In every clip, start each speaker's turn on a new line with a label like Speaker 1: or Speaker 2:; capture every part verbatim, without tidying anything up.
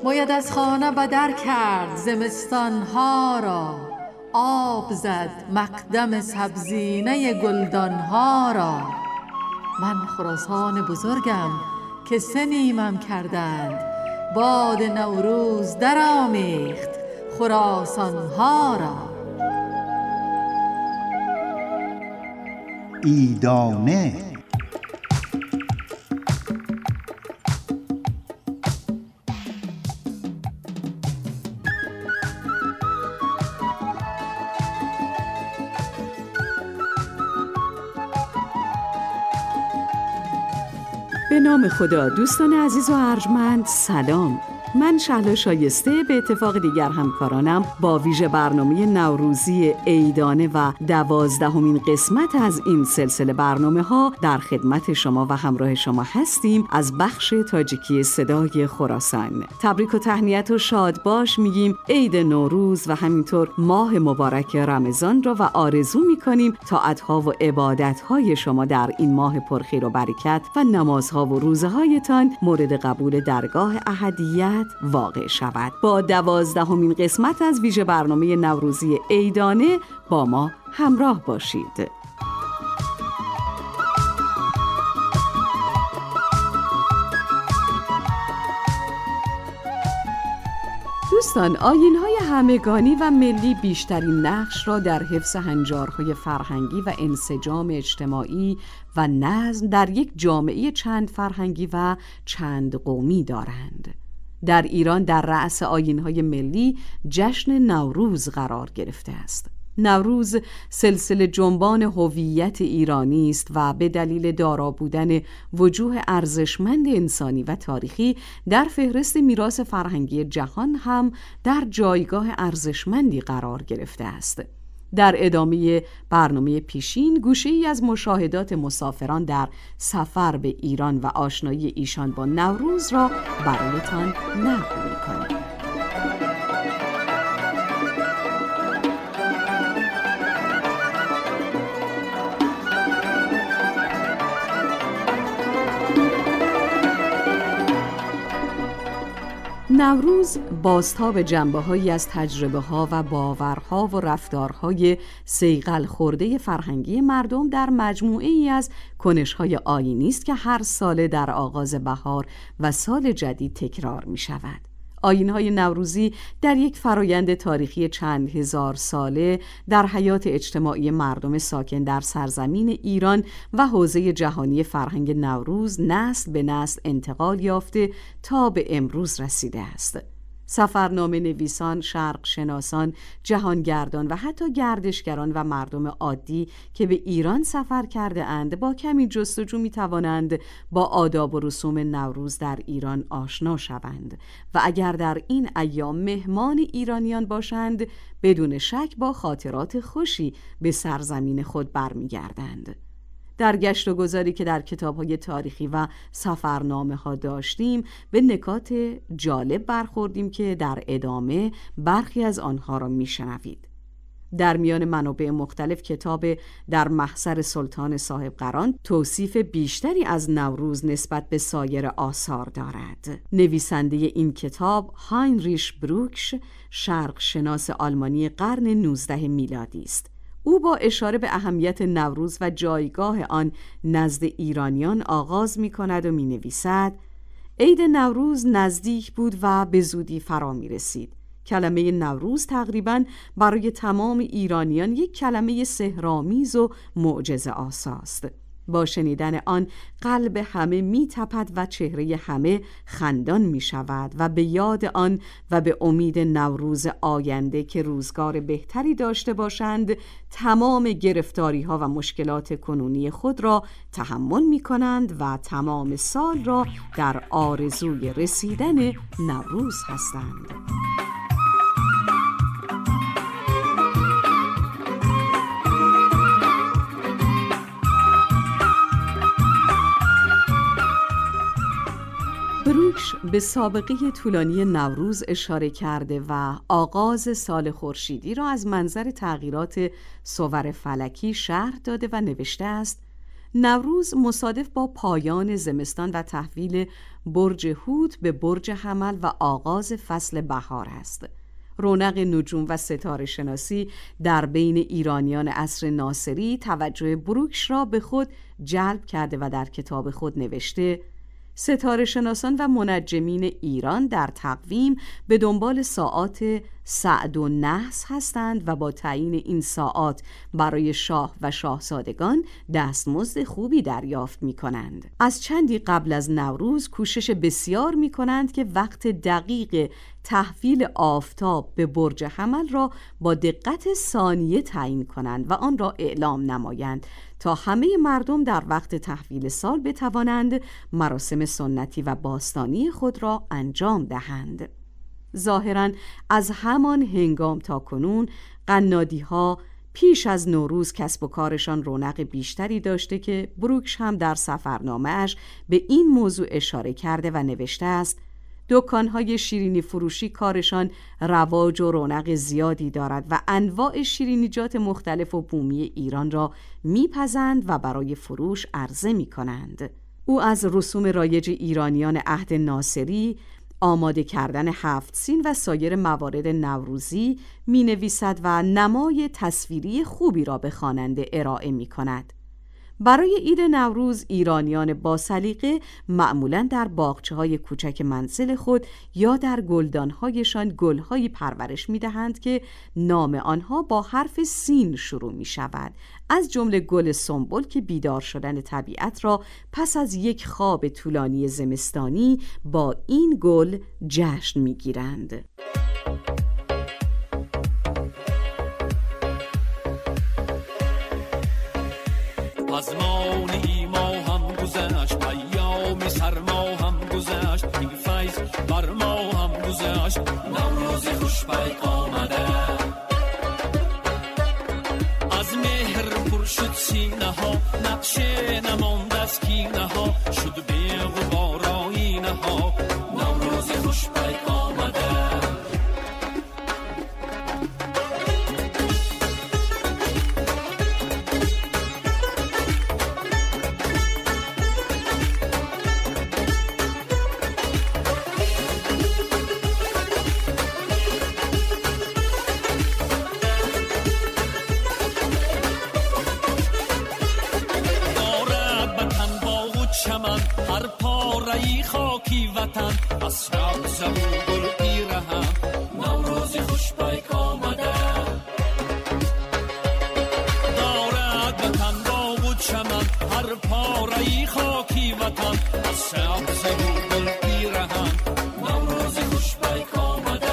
Speaker 1: باید از خانه بدر کرد زمستانها را، آب زد مقدم سبزینه گلدانها را. من خراسان بزرگم که سه نیمم کردند، باد نوروز در آمیخت خراسانها را.
Speaker 2: عیدانه.
Speaker 3: به نام خدا. دوستان عزیز و ارجمند سلام. من شهلا شایسته به اتفاق دیگر همکارانم با ویژه برنامه نوروزی عیدانه و دوازدهمین قسمت از این سلسله برنامه ها در خدمت شما و همراه شما هستیم از بخش تاجیکی صدای خراسان. تبریک و تهنیت و شاد باش میگیم عید نوروز و همینطور ماه مبارک رمضان را و آرزو میکنیم طاعتها و عبادتهای شما در این ماه پرخیر و برکت و نمازها و روزه هایتان مورد قبول درگاه احدیت واقع شود. با دوازدهمین قسمت از ویژه برنامه نوروزی عیدانه با ما همراه باشید. دوستان، آیین‌های همگانی و ملی بیشترین نقش را در حفظ هنجارهای فرهنگی و انسجام اجتماعی و نظم در یک جامعه چند فرهنگی و چند قومی دارند. در ایران در رأس آیین‌های ملی جشن نوروز قرار گرفته است. نوروز سلسله جنبان هویت ایرانی است و به دلیل دارا بودن وجوه ارزشمند انسانی و تاریخی در فهرست میراث فرهنگی جهان هم در جایگاه ارزشمندی قرار گرفته است. در ادامه برنامه پیشین گوشه‌ای از مشاهدات مسافران در سفر به ایران و آشنایی ایشان با نوروز را برایتان نقل می‌کنیم. نوروز بازتاب جنبه‌هایی از تجربه‌ها و باورها و رفتارهای صیقل خورده فرهنگی مردم در مجموعه‌ای از کنش‌های آیینی است که هر ساله در آغاز بهار و سال جدید تکرار می‌شود. آیین‌های نوروزی در یک فرایند تاریخی چند هزار ساله در حیات اجتماعی مردم ساکن در سرزمین ایران و حوزه جهانی فرهنگ نوروز نسل به نسل انتقال یافته تا به امروز رسیده است. سفرنامه نویسان، شرق شناسان، جهانگردان و حتی گردشگران و مردم عادی که به ایران سفر کرده اند با کمی جستجو می توانند با آداب و رسوم نوروز در ایران آشنا شوند و اگر در این ایام مهمان ایرانیان باشند بدون شک با خاطرات خوشی به سرزمین خود برمیگردند. در گشت و گذاری که در کتاب‌های تاریخی و سفرنامه‌ها داشتیم به نکات جالب برخوردیم که در ادامه برخی از آنها را می‌شنوید. در میان منابع مختلف کتاب در محضر سلطان صاحب قران توصیف بیشتری از نوروز نسبت به سایر آثار دارد. نویسنده این کتاب هاینریش بروکش، شرق شناس آلمانی قرن نوزدهم میلادی است. او با اشاره به اهمیت نوروز و جایگاه آن نزد ایرانیان آغاز می کند و می نویسد: عید نوروز نزدیک بود و به زودی فرا می رسید. کلمه نوروز تقریباً برای تمام ایرانیان یک کلمه سحرآمیز و معجزه آساست. با شنیدن آن قلب همه می تپد و چهره همه خندان می شود و به یاد آن و به امید نوروز آینده که روزگار بهتری داشته باشند تمام گرفتاری ها و مشکلات کنونی خود را تحمل می کنند و تمام سال را در آرزوی رسیدن نوروز هستند. بروکش به سابقه طولانی نوروز اشاره کرده و آغاز سال خورشیدی را از منظر تغییرات صور فلکی شرح داده و نوشته است: نوروز مصادف با پایان زمستان و تحویل برج حوت به برج حمل و آغاز فصل بهار است. رونق نجوم و ستاره شناسی در بین ایرانیان عصر ناصری توجه بروکش را به خود جلب کرده و در کتاب خود نوشته: ستاره شناسان و منجمین ایران در تقویم به دنبال ساعات سعد و نحس هستند و با تعیین این ساعات برای شاه و شاهزادگان دستمزد خوبی دریافت می کنند. از چندی قبل از نوروز کوشش بسیار می کنند که وقت دقیق تحویل آفتاب به برج حمل را با دقت ثانیه تعیین کنند و آن را اعلام نمایند تا همه مردم در وقت تحویل سال بتوانند مراسم سنتی و باستانی خود را انجام دهند. ظاهراً از همان هنگام تا کنون قنادی ها پیش از نوروز کسب و کارشان رونق بیشتری داشته که بروکش هم در سفرنامه‌اش به این موضوع اشاره کرده و نوشته است: دکان‌های شیرینی فروشی کارشان رواج و رونق زیادی دارد و انواع شیرینیجات مختلف و بومی ایران را میپزند و برای فروش عرضه میکنند. او از رسوم رایج ایرانیان عهد ناصری، آماده کردن هفت سین و سایر موارد نوروزی می نویسد و نمای تصویری خوبی را به خواننده ارائه می کند. برای عید نوروز ایرانیان با سلیقه معمولاً در باغچه‌های کوچک منزل خود یا در گلدان‌هایشان گل‌هایی پرورش می‌دهند که نام آنها با حرف سین شروع می‌شود، از جمله گل سنبل که بیدار شدن طبیعت را پس از یک خواب طولانی زمستانی با این گل جشن می‌گیرند.
Speaker 2: از مانی ما هم گذشت، ایام سرما هم گذشت، این فیض بر ما هم گذشت، نوروز خوش پیک آمده. از مهر پر شد سینه ها، نقشه نماند از کینه ها، شد به غبار آینه ها، نوروز خوش پیک آمده. هر پاره خاکی وطن از سبز و گل پیرهن، نوروز خوش پیک آمده. دارد وطن باغ و چمن، هر پاره خاکی وطن از سبز و گل پیرهن، نوروز خوش پیک آمده.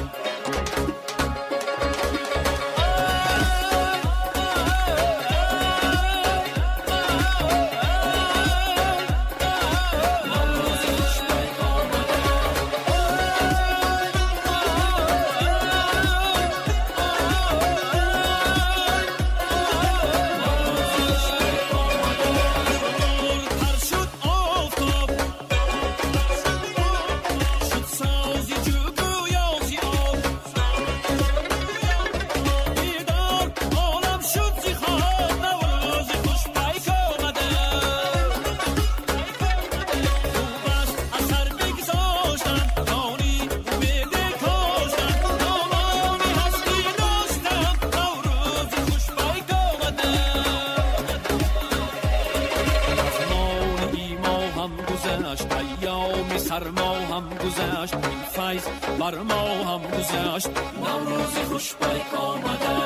Speaker 2: سرما هم گذشت، این فیض بر ما هم گذشت، نوروز خوش پیک آمده.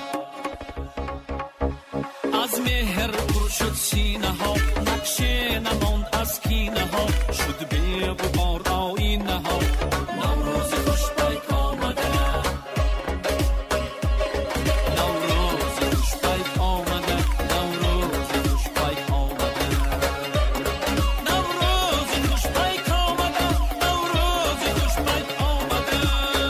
Speaker 2: از مهر پر شد سینه ها، نقشه نماند از کینه ها، شد به غبار آینه ها، نوروز خوش پیک آمده. نوروز خوش پیک آمده، نوروز خوش پیک آمده، نوروز خوش پیک آمده، نوروز خوش پیک آمده.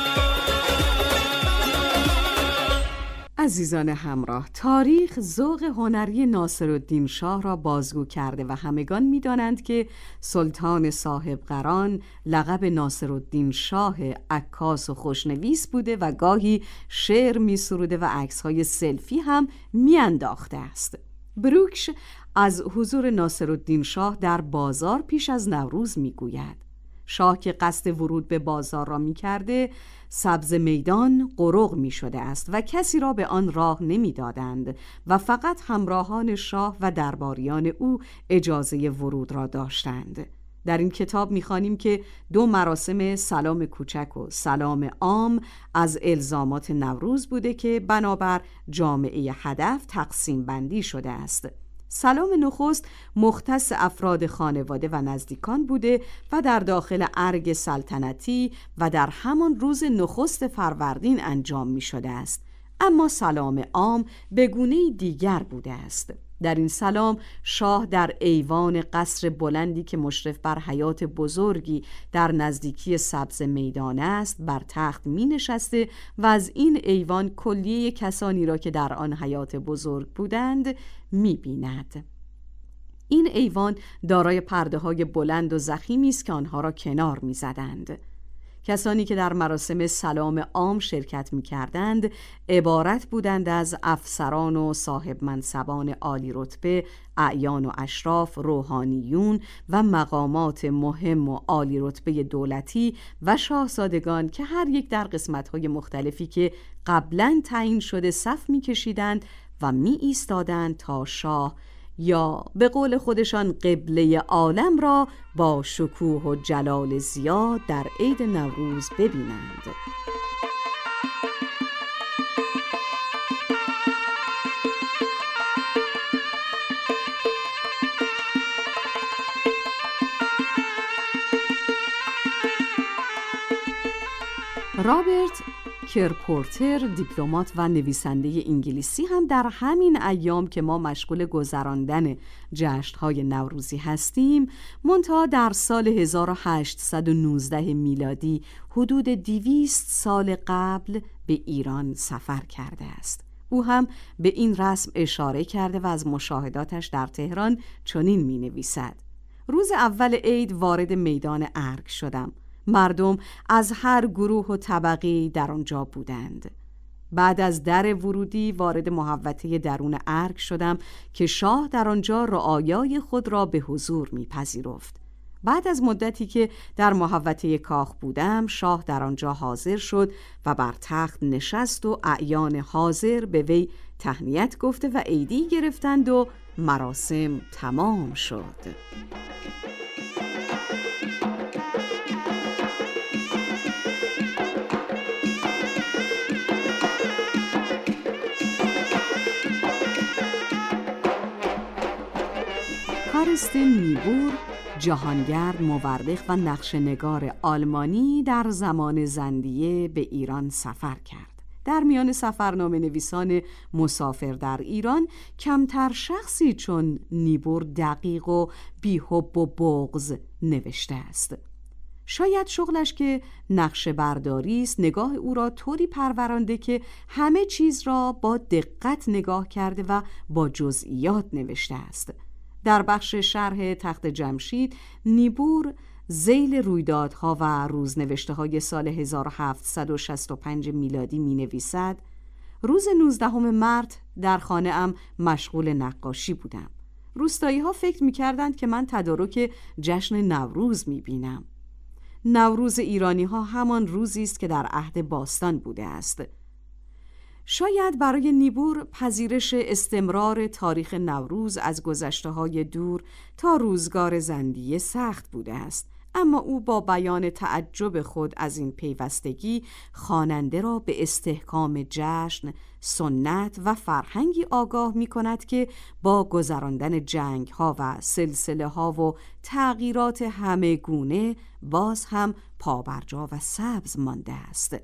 Speaker 3: عزیزان همراه، تاریخ ذوق هنری ناصرالدین شاه را بازگو کرده و همگان می‌دانند که سلطان صاحب قران لقب ناصرالدین شاه عکاس و خوشنویس بوده و گاهی شعر می‌سروده و عکس‌های سلفی هم می‌انداخته است. بروکش از حضور ناصرالدین شاه در بازار پیش از نوروز میگوید. شاه که قصد ورود به بازار را میکرده، سبز میدان غرق می شده است و کسی را به آن راه نمی دادند و فقط همراهان شاه و درباریان او اجازه ورود را داشتند. در این کتاب می‌خوانیم که دو مراسم سلام کوچک و سلام عام از الزامات نوروز بوده که بنابر جامعه هدف تقسیم بندی شده است. سلام نخست مختص افراد خانواده و نزدیکان بوده و در داخل ارگ سلطنتی و در همان روز نخست فروردین انجام می شده است. اما سلام عام به گونه دیگر بوده است. در این سلام شاه در ایوان قصر بلندی که مشرف بر حیاط بزرگی در نزدیکی سبز میدان است بر تخت می نشسته و از این ایوان کلیه کسانی را که در آن حیاط بزرگ بودند می بیند. این ایوان دارای پرده های بلند و ضخیمی است که آنها را کنار می زدند. کسانی که در مراسم سلام عام شرکت می کردند عبارت بودند از افسران و صاحب منصبان عالی رتبه، اعیان و اشراف، روحانیون و مقامات مهم و عالی رتبه دولتی و شاهزادگان که هر یک در قسمت‌های مختلفی که قبلاً تعیین شده صف می کشیدند و می ایستادند تا شاه یا به قول خودشان قبله عالم را با شکوه و جلال زیاد در عید نوروز ببینند. رابرت کرپورتر، دیپلمات و نویسنده انگلیسی، هم در همین ایام که ما مشغول گذراندن جشن‌های نوروزی هستیم، منتها در سال هزار و هشتصد و نوزده میلادی حدود دویست سال قبل به ایران سفر کرده است. او هم به این رسم اشاره کرده و از مشاهداتش در تهران چنین می‌نویسد: روز اول عید وارد میدان ارگ شدم. مردم از هر گروه و طبقه در آنجا بودند. بعد از در ورودی وارد محوطه درون ارگ شدم که شاه در آنجا رعایای خود را به حضور می‌پذیرفت. بعد از مدتی که در محوطه کاخ بودم، شاه در آنجا حاضر شد و بر تخت نشست و اعیان حاضر به وی تهنیت گفته و عیدی گرفتند و مراسم تمام شد. کارستین نیبور، جهانگرد، مورخ و نقشه‌نگار آلمانی، در زمان زندیه به ایران سفر کرد. در میان سفرنامه نویسان مسافر در ایران کمتر شخصی چون نیبور دقیق و بی‌حب و بغض نوشته است. شاید شغلش که نقشه برداری است نگاه او را طوری پرورانده که همه چیز را با دقت نگاه کرده و با جزئیات نوشته است. در بخش شرح تخت جمشید، نیبور ذیل رویدادها و روزنوشته‌های سال هزار و هفتصد و شصت و پنج میلادی می‌نویسد: روز نوزدهم مارس در خانه‌ام مشغول نقاشی بودم. روستایی‌ها فکر می‌کردند که من تدارک جشن نوروز می‌بینم. نوروز ایرانی‌ها همان روزی است که در عهد باستان بوده است. شاید برای نیبور پذیرش استمرار تاریخ نوروز از گذشته‌های دور تا روزگار زندیه سخت بوده است، اما او با بیان تعجب خود از این پیوستگی خواننده را به استحکام جشن، سنت و فرهنگی آگاه می کند که با گذراندن جنگ‌ها و سلسله‌ها و تغییرات همه گونه باز هم پابرجا و سبز مانده است.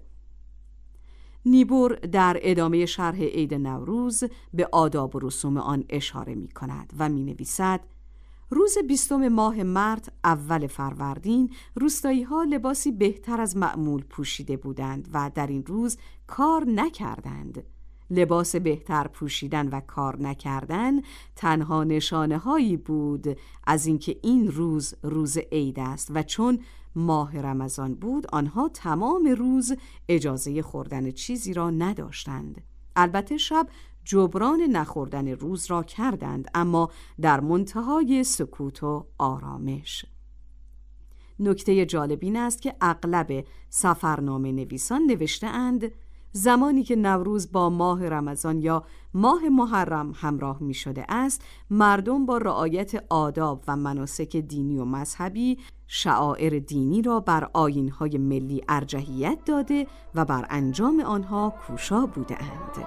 Speaker 3: نیبور در ادامه شرح عید نوروز به آداب و رسوم آن اشاره می کند و می نویسد: روز بیستم ماه مارس اول فروردین روستایی ها لباسی بهتر از معمول پوشیده بودند و در این روز کار نکردند. لباس بهتر پوشیدن و کار نکردن تنها نشانه هایی بود از اینکه این روز روز عید است و چون ماه رمضان بود آنها تمام روز اجازه خوردن چیزی را نداشتند. البته شب جبران نخوردن روز را کردند، اما در منتهای سکوت و آرامش. نکته جالب این است که اغلب سفرنامه نویسان نوشته اند زمانی که نوروز با ماه رمضان یا ماه محرم همراه می شده است، مردم با رعایت آداب و مناسک دینی و مذهبی شعائر دینی را بر آیین‌های ملی ارجحیت داده و بر انجام آنها کوشا بوده اند.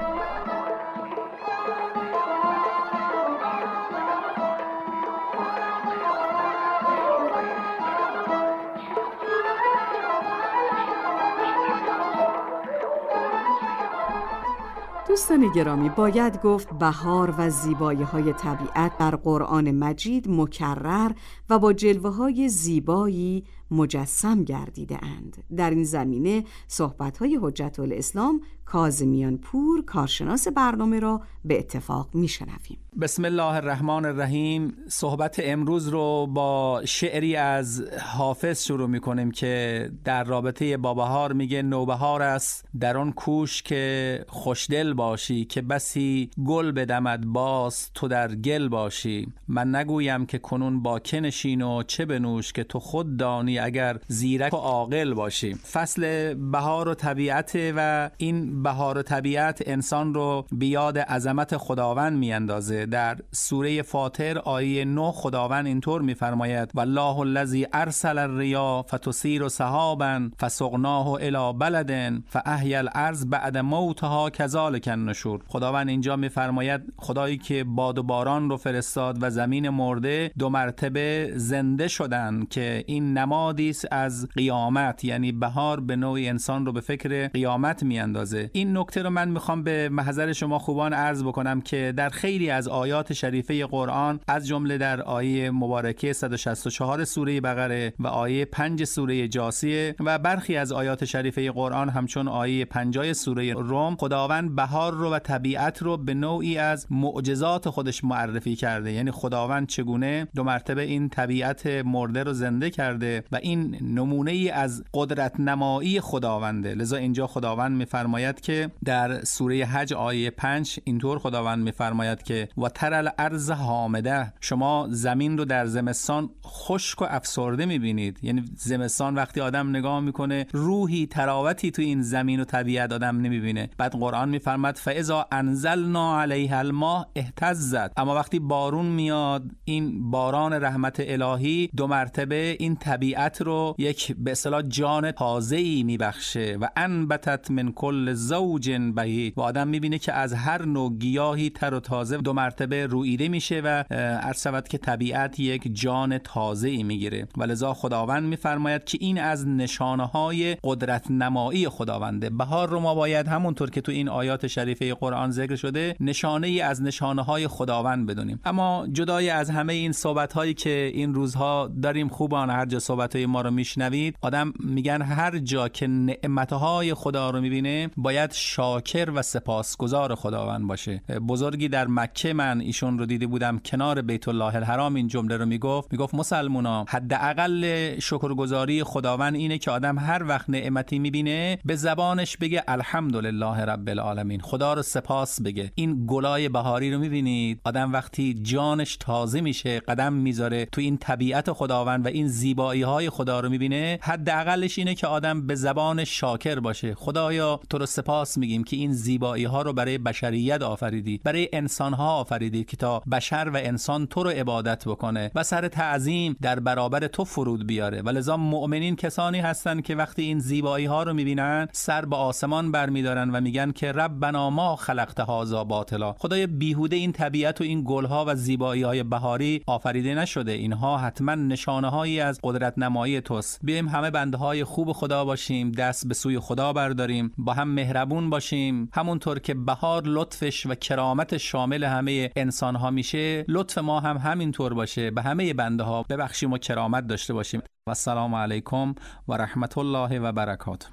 Speaker 3: دوستان گرامی، باید گفت بهار و زیبایی‌های طبیعت در قرآن مجید مکرر و با جلوه‌های زیبایی مجسم گردیده اند. در این زمینه صحبت‌های حجت الاسلام کاظمیان پور، کارشناس برنامه را به اتفاق می‌شنویم.
Speaker 4: بسم الله الرحمن الرحیم. صحبت امروز رو با شعری از حافظ شروع می‌کنیم که در رابطه با بهار میگه: نوبهار است در آن کوش که خوشدل باشی، که بسی گل بدمد باز تو در گل باشی. من نگویم که کنون با که نشین و چه بنوش، که تو خود دانی اگر زیرک و عاقل باشی. فصل بهار و طبیعت و این بهار و طبیعت انسان رو به یاد عظمت خداوند میاندازه. در سوره فاطر آیه نه خداوند اینطور میفرماید: والله الذی ارسل الریا فتثیر سحابا فسقناه الی بلد فاحیا الارض بعد موتها کذلک النشور. خداوند اینجا میفرماید خدایی که باد و باران رو فرستاد و زمین مرده دو مرتبه زنده شدن، که این نمادی است از قیامت، یعنی بهار به نوعی انسان رو به فکر قیامت میاندازه. این نکته رو من میخوام به محضر شما خوبان عرض بکنم که در خیلی از آیات شریفه قرآن، از جمله در آیه مبارکه صد و شصت و چهار سوره بقره و آیه پنج سوره جاثیه و برخی از آیات شریفه قرآن همچون آیه پنجاه سوره روم، خداوند بهار رو و طبیعت رو به نوعی از معجزات خودش معرفی کرده. یعنی خداوند چگونه دو مرتبه این طبیعت مرده رو زنده کرده و این نمونه ای از قدرت نمایی خداونده. لذا اینجا خداوند میفرماید که در سوره حج آیه پنج اینطور خداوند میفرماید که و تر الارض حامده، شما زمین رو در زمستان خشک و افسرده میبینید. یعنی زمستان وقتی آدم نگاه میکنه روحی تراوتی تو این زمین و طبیعت آدم نمیبینه. بعد قرآن میفرماد فاذا انزلنا علیها الماء اهتزت، اما وقتی بارون میاد، این باران رحمت الهی دو مرتبه این طبیعت رو یک به اصطلاح جان تازه‌ای میبخشه. و انبتت من کل زوج بهیج، و آدم میبینه که از هر نوع گیاهی تر و تازه دو مرتبه رویده میشه و عرض شود که طبیعت یک جان تازه‌ای میگیره. ولذا خداوند میفرماید که این از نشانه‌های قدرت نمایی خداونده. بهار رو ما باید همونطور که تو این آیات شریفه قرآن ذکر شده نشانه ای از نشانه‌های خداوند بدونیم. اما جدای از همه این صحبت‌هایی که این روزها داریم، خوبان هر جا صحبت‌های ما رو میشنوید، آدم میگن هر جا که نعمت‌های خدا رو میبینه باید شاکر و سپاسگزار خداوند باشه. بزرگی در مکه، من ایشون رو دیده بودم کنار بیت الله الحرام، این جمله رو میگفت میگفت مسلمونا حداقل شکرگزاری خداوند اینه که آدم هر وقت نعمتی میبینه به زبانش بگه الحمدلله رب العالمین، خدا رو سپاس بگه. این گلای بهاری رو میبینید، آدم وقتی جانش تازه میشه قدم میذاره تو این طبیعت خداوند و این زیبایی های خدا رو میبینه، حداقلش اینه که آدم به زبان شاکر باشه. خدایا تو رو سپاس میگیم که این زیبایی ها رو برای بشریت آفریدی، برای انسان ها آفریدی که تا بشر و انسان تو رو عبادت بکنه و سر تعظیم در برابر تو فرود بیاره. ولذا مؤمنین کسانی هستن که وقتی این زیبایی ها رو میبینن سر به آسمان برمیدارن و میگن که ربنا ما خلقت هذا باطلا، خدای بیهوده این طبیعت و این گل ها و زیبایی های بهاری آفریده نشده، اینها حتما نشانه هایی از قدرت نمایی توست. بیایم همه بنده های خوب خدا باشیم، دست به سوی خدا برداریم، با هم مهربون باشیم. همونطور که بهار لطفش و کرامت شامل همه انسان ها میشه، لطف ما هم همینطور باشه، به همه بنده ها ببخشیم و کرامت داشته باشیم. و السلام علیکم و رحمت الله و برکاته.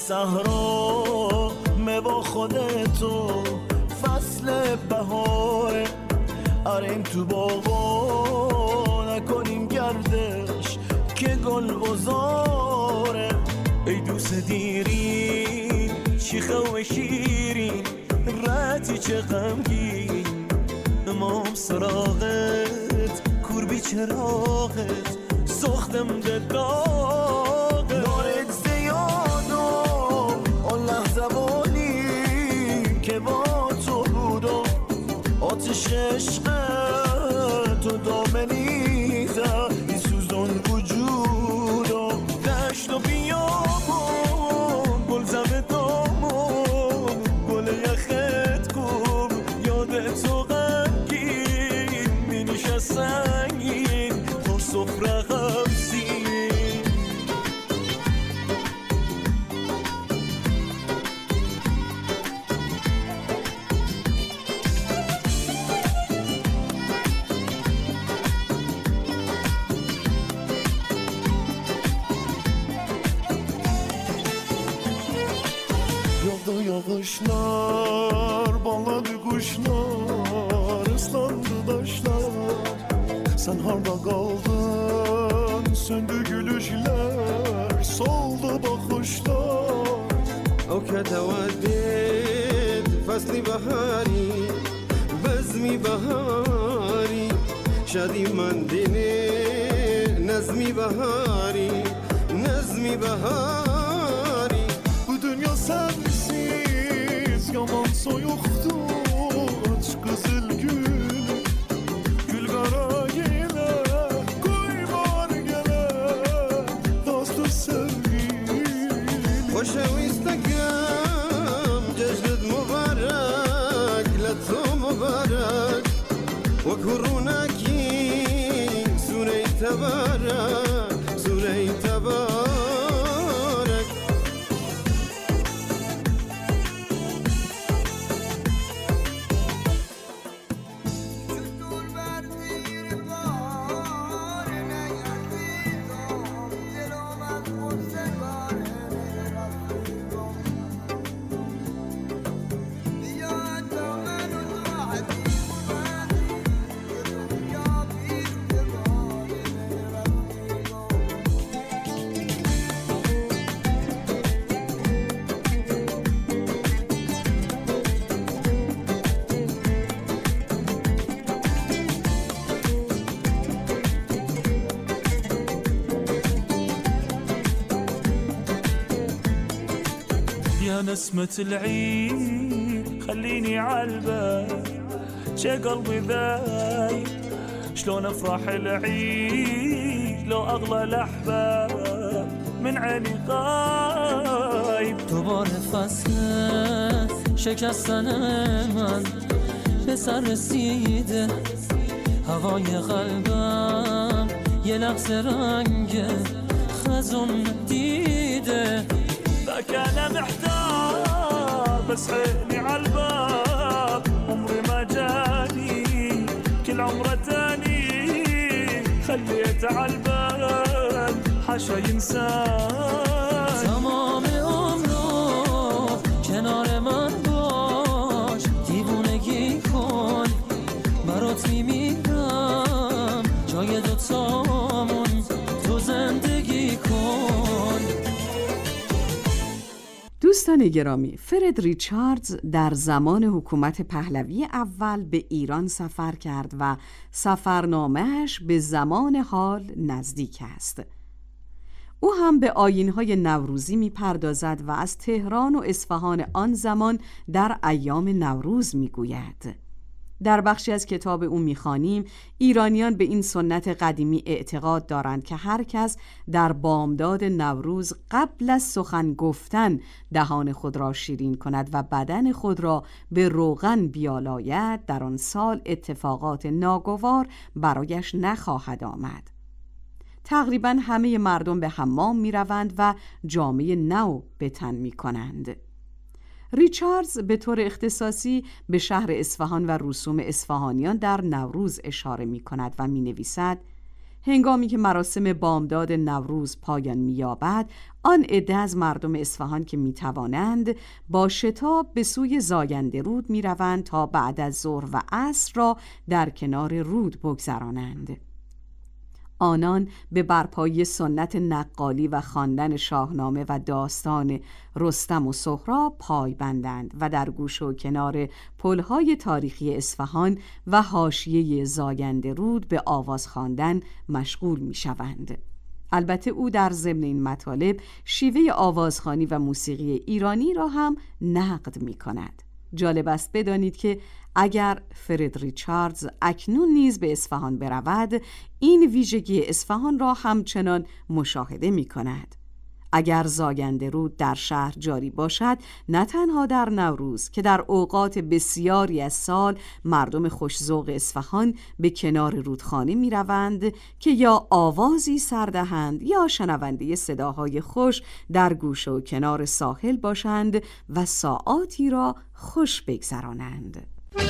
Speaker 5: صحرا میوا خودتو فصل بهاره، اریم تو باغا نکنیم گردش که گل بزاره. ای دوست دیری شیخه و شیرین رتی چه غمگین، امام سراغت کوربی چراغت سختم ده داغه. دارت زیادو آن لحظه بانی که با تو بودم، آتش عشق تو دامنی زد این سوزان وجودم. دشت و بیابون گل زمه دامون گل یخت کن یادت تو غمگین می نشست سنگین پر سفره غمزین. Yolda yağışlar, bağladı kuşlar, ıslandı taşlar. Sen harda kaldın, söndü gülüşler, soldu bakışlar.
Speaker 6: O كتودد فصلی بهاری بزمی بهاری شادی من دینه نظمی بهاری نظمی بهاری.
Speaker 5: Bu dünya sensiz yaman soyuktu, aç kızıl gül gül kara yine koy var gele dostu sevgilim.
Speaker 6: خوشویستگم جشنت مبارک لطو مبارک و کرونکی سوره تبارک سوره تبارک.
Speaker 5: يا نسمة العيد خليني عالبال شي قلبي ذايب شلون افرح العيد لو اغلى الاحباب من عيني غايب.
Speaker 7: دوباره فصل شکستن من به سر رسیده، هوای قلبم یه لحظه رنگ خزون دیده.
Speaker 5: ذاك انا محتار بس عيني عالباب عمري ما جاني كل عمره تاني خليت عالبال حاشا ينسان.
Speaker 7: تمام عمرو کنار من باش دیوونگی کن برات میمیرم جای دوتامون تو زندگی کن.
Speaker 3: دوستان گرامی، فرد ریچاردز در زمان حکومت پهلوی اول به ایران سفر کرد و سفرنامه‌اش به زمان حال نزدیک است. او هم به آیین‌های نوروزی می‌پردازد و از تهران و اصفهان آن زمان در ایام نوروز می‌گوید. در بخشی از کتاب او می‌خوانیم ایرانیان به این سنت قدیمی اعتقاد دارند که هر کس در بامداد نوروز قبل از سخن گفتن دهان خود را شیرین کند و بدن خود را به روغن بیالاید، در آن سال اتفاقات ناگوار برایش نخواهد آمد. تقریباً همه مردم به حمام می‌روند و جامه نو به تن می‌کنند. ریچاردز به طور اختصاصی به شهر اصفهان و رسوم اصفهانیان در نوروز اشاره می کند و می نویسد: هنگامی که مراسم بامداد نوروز پایان می‌یابد، آن عده از مردم اصفهان که می‌توانند با شتاب به سوی زاینده رود می‌روند تا بعد از ظهر و عصر را در کنار رود بگذرانند. آنان به برپایی سنت نقالی و خواندن شاهنامه و داستان رستم و سهراب پایبندند و در گوش و کنار پل‌های تاریخی اصفهان و حاشیه زاینده رود به آواز خواندن مشغول می‌شوند. البته او در ضمن این مطالب شیوه آوازخوانی و موسیقی ایرانی را هم نقد می‌کند. جالب است بدانید که اگر فرد ریچاردز اکنون نیز به اصفهان برود، این ویژگی اصفهان را همچنان مشاهده می کند. اگر زاینده رود در شهر جاری باشد، نه تنها در نوروز که در اوقات بسیاری از سال مردم خوش‌ذوق اصفهان به کنار رودخانه می روند که یا آوازی سردهند یا شنونده صداهای خوش در گوش و کنار ساحل باشند و ساعاتی را خوش بگذرانند.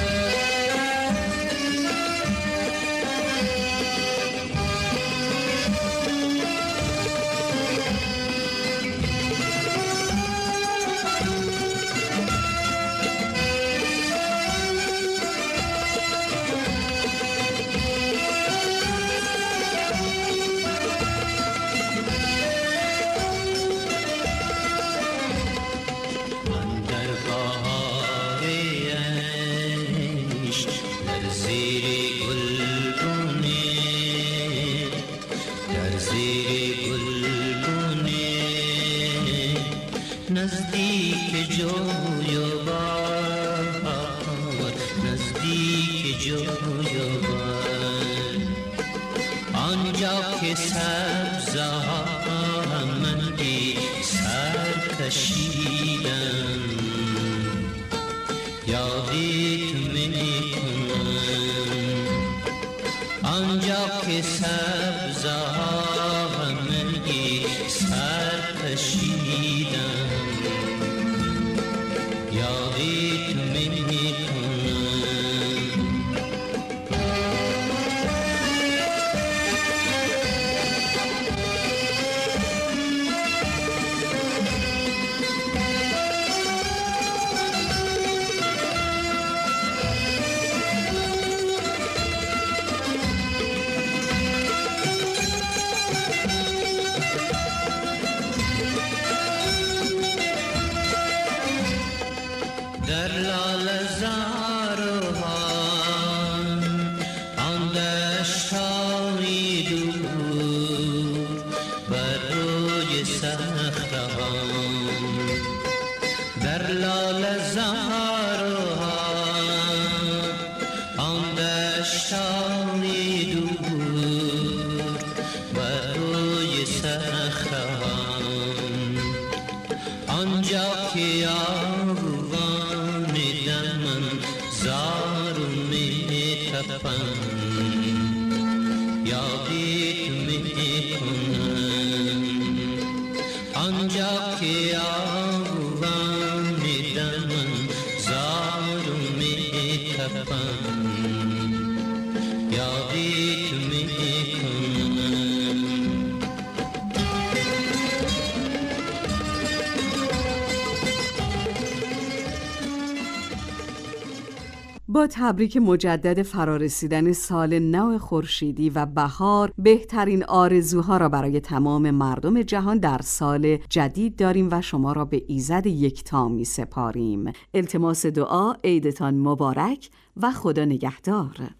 Speaker 3: با تبریک مجدد فرارسیدن سال نو خورشیدی و بهار، بهترین آرزوها را برای تمام مردم جهان در سال جدید داریم و شما را به ایزد یکتا می سپاریم. التماس دعا عیدتان مبارک و خدا نگهدار.